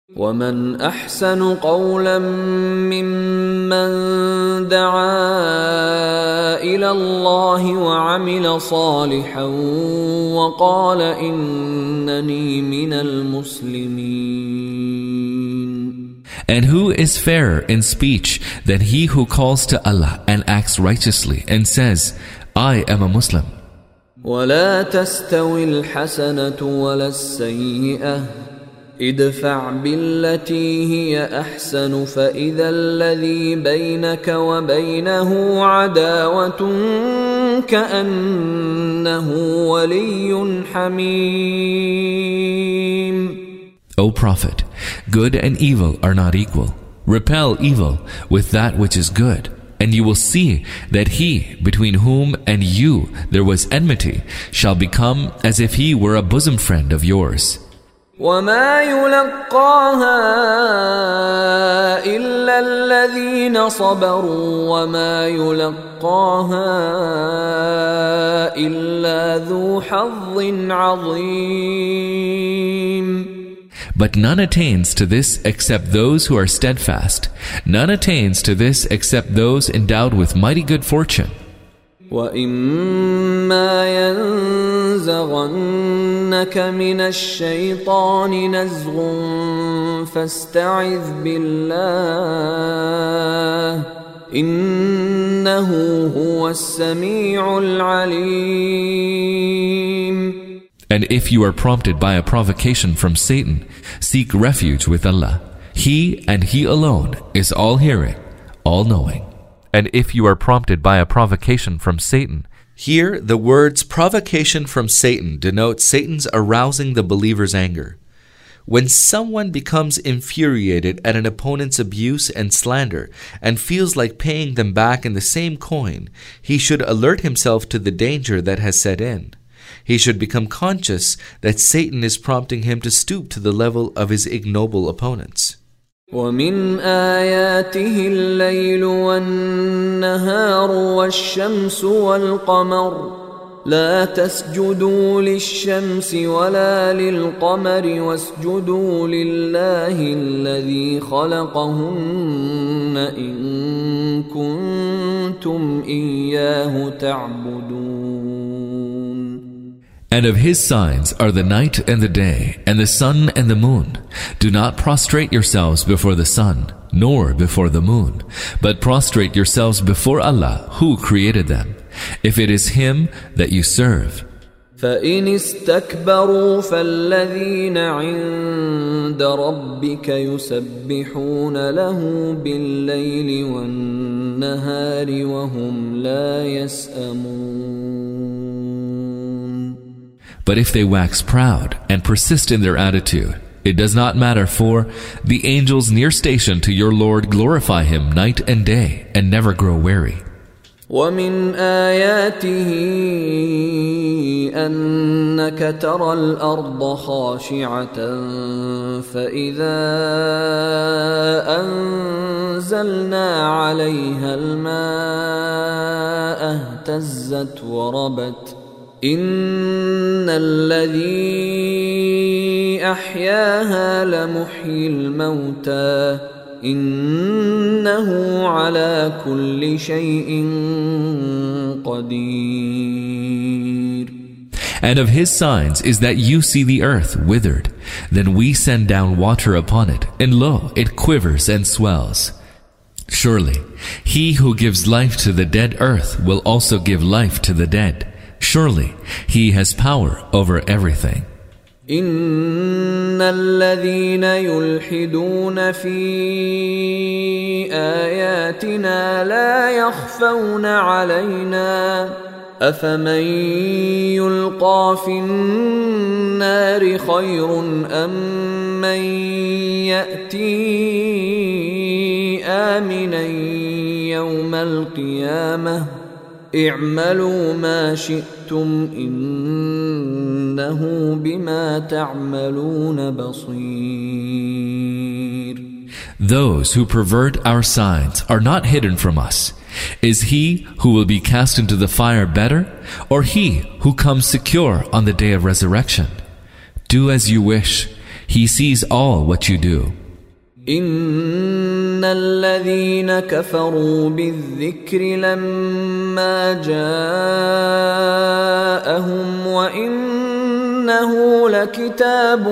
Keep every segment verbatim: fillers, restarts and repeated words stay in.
وَمَنْ أَحْسَنُ قَوْلًا مِّمَّنْ دَعَا إِلَى اللَّهِ وَعَمِلَ صَالِحًا وَقَالَ إِنَّنِي مِنَ الْمُسْلِمِينَ. And who is fairer in speech than he who calls to Allah and acts righteously and says, I am a Muslim? وَلَا تَسْتَوِي الْحَسَنَةُ وَلَا السَّيِّئَةُ ادفع بالتي هي أحسن فإذا الذي بينك وبينه عداوة كأنه ولي حميم. O Prophet, good and evil are not equal. Repel evil with that which is good, and you will see that he between whom and you there was enmity shall become as if he were a bosom friend of yours. وَمَا يُلَقَّاهَا إِلَّا الَّذِينَ صَبَرُوا وَمَا يُلَقَّاهَا إِلَّا ذُو حَظٍّ عَظِيمٍ. But none attains to this except those who are steadfast. None attains to this except those endowed with mighty good fortune. وَإِمَّا يَنزَغَنَّكَ مِنَ الشَّيْطَانِ نَزْغٌ فَاسْتَعِذْ بِاللَّهِ إِنَّهُ هُوَ السَّمِيعُ الْعَلِيمُ. And if you are prompted by a provocation from Satan, seek refuge with Allah. He and He alone is all-hearing, all-knowing. And if you are prompted by a provocation from Satan, here the words provocation from Satan denote Satan's arousing the believer's anger. When someone becomes infuriated at an opponent's abuse and slander and feels like paying them back in the same coin, he should alert himself to the danger that has set in. He should become conscious that Satan is prompting him to stoop to the level of his ignoble opponents. وَمِنْ آيَاتِهِ اللَّيْلُ وَالنَّهَارُ وَالشَّمْسُ وَالْقَمَرُ لَا تَسْجُدُوا لِلشَّمْسِ وَلَا لِلْقَمَرِ وَاسْجُدُوا لِلَّهِ الَّذِي خَلَقَهُنَّ إِن كُنتُمْ إِيَّاهُ تَعْبُدُونَ. And of His signs are the night and the day, and the sun and the moon. Do not prostrate yourselves before the sun, nor before the moon, but prostrate yourselves before Allah, who created them, if it is Him that you serve. فَإِنِ اسْتَكْبَرُوا فَالَّذِينَ عِندَ رَبِّكَ يُسَبِّحُونَ لَهُ بِاللَّيْلِ وَالنَّهَارِ وَهُمْ لَا يَسْأَمُونَ. But if they wax proud and persist in their attitude, it does not matter, for the angels near station to your Lord glorify Him night and day and never grow weary. وَمِنْ آيَاتِهِ أَنَّكَ تَرَى الْأَرْضَ خَاشِعَةً فَإِذَا أَنزَلْنَا عَلَيْهَا الْمَاءَ اهْتَزَّتْ وَرَبَتْ إِنَّ الَّذِي أَحْيَاهَا لَمُحْيِي الْمَوْتَى إِنَّهُ عَلَى كُلِّ شَيْءٍ قَدِيرٌ. And of His signs is that you see the earth withered. Then we send down water upon it, and lo, it quivers and swells. Surely, He who gives life to the dead earth will also give life to the dead. Surely, He has power over everything. إِنَّ الَّذِينَ يُلْحِدُونَ فِي آيَاتِنَا لَا يَخْفَوْنَ عَلَيْنَا أَفَمَن يُلْقَى فِي النَّارِ خَيْرٌ أَم مَّن يَأْتِي آمِنًا يَوْمَ الْقِيَامَةِ اعملوا ما شئتم إنه بما تعملون بصير. Those who pervert our signs are not hidden from us. Is he who will be cast into the fire better, or he who comes secure on the day of resurrection? Do as you wish. He sees all what you do. إن الذين كفروا بالذكر لما جاءهم وإنه لكتاب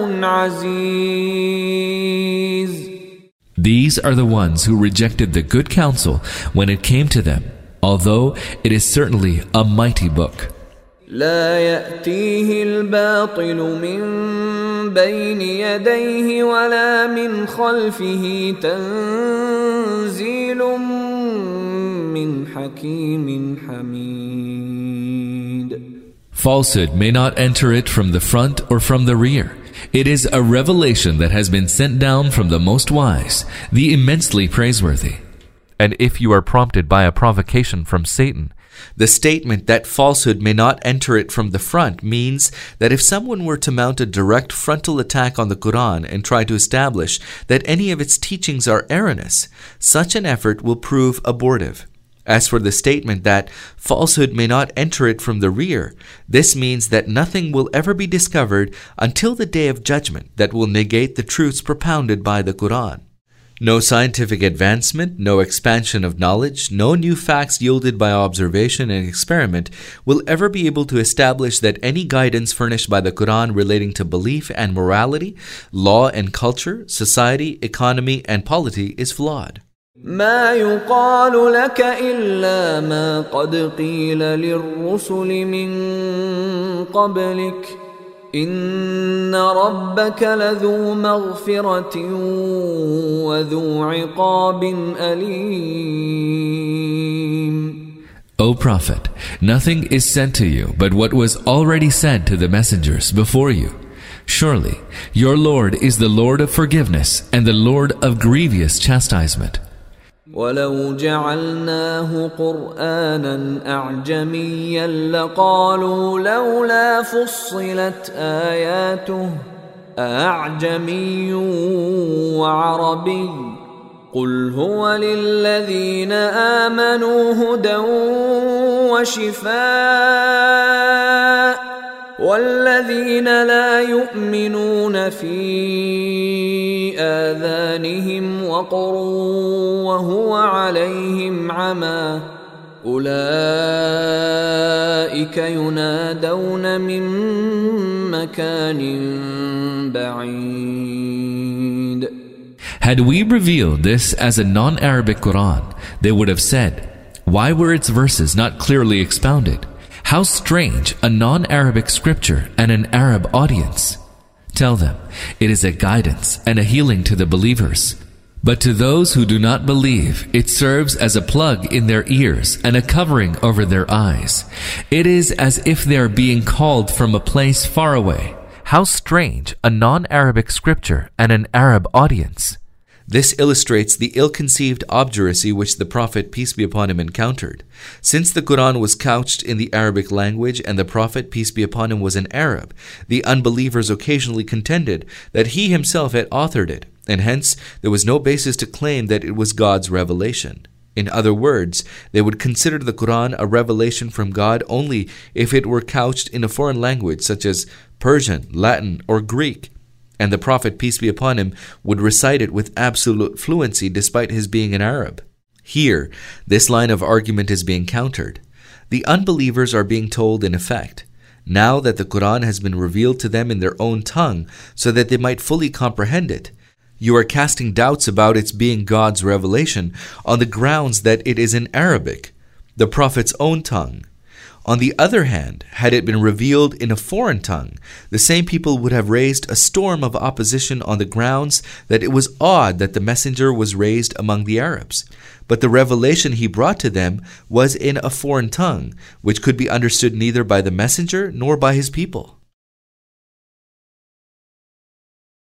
عزيز. These are the ones who rejected the good counsel when it came to them, although it is certainly a mighty book. لا يأتيه الباطل من بين يديه ولا من خلفه تنزيل من حكيم حميد. Falsehood may not enter it from the front or from the rear. It is a revelation that has been sent down from the Most Wise, the immensely praiseworthy. And if you are prompted by a provocation from Satan, the statement that falsehood may not enter it from the front means that if someone were to mount a direct frontal attack on the Quran and try to establish that any of its teachings are erroneous, such an effort will prove abortive. As for the statement that falsehood may not enter it from the rear, this means that nothing will ever be discovered until the day of judgment that will negate the truths propounded by the Quran. No scientific advancement, no expansion of knowledge, no new facts yielded by observation and experiment will ever be able to establish that any guidance furnished by the Quran relating to belief and morality, law and culture, society, economy and polity is flawed. ما يقال لك إلا ما قد قيل للرسل من قبلك إن ربك لذو مغفرة وذو عقاب أليم. O Prophet, nothing is sent to you but what was already said to the messengers before you. Surely, your Lord is the Lord of forgiveness and the Lord of grievous chastisement. ولو جعلناه قرآنا أعجميا لقالوا لولا فصلت آياته أعجمي وعربي قل هو للذين آمنوا هدى وشفاء والذين لا يؤمنون في آذانهم وقر وهو عليهم عمى أولئك ينادون من مكان بعيد. Had we revealed this as a non-Arabic Quran, they would have said, why were its verses not clearly expounded? How strange a non-Arabic scripture and an Arab audience. Tell them, it is a guidance and a healing to the believers. But to those who do not believe, it serves as a plug in their ears and a covering over their eyes. It is as if they are being called from a place far away. How strange a non-Arabic scripture and an Arab audience. This illustrates the ill-conceived obduracy which the Prophet, peace be upon him, encountered. Since the Quran was couched in the Arabic language and the Prophet, peace be upon him, was an Arab, the unbelievers occasionally contended that he himself had authored it, and hence there was no basis to claim that it was God's revelation. In other words, they would consider the Quran a revelation from God only if it were couched in a foreign language such as Persian, Latin, or Greek. And the Prophet, peace be upon him, would recite it with absolute fluency despite his being an Arab. Here, this line of argument is being countered. The unbelievers are being told in effect, now that the Quran has been revealed to them in their own tongue so that they might fully comprehend it, you are casting doubts about its being God's revelation on the grounds that it is in Arabic, the Prophet's own tongue. On the other hand, had it been revealed in a foreign tongue, the same people would have raised a storm of opposition on the grounds that it was odd that the messenger was raised among the Arabs. But the revelation he brought to them was in a foreign tongue, which could be understood neither by the messenger nor by his people.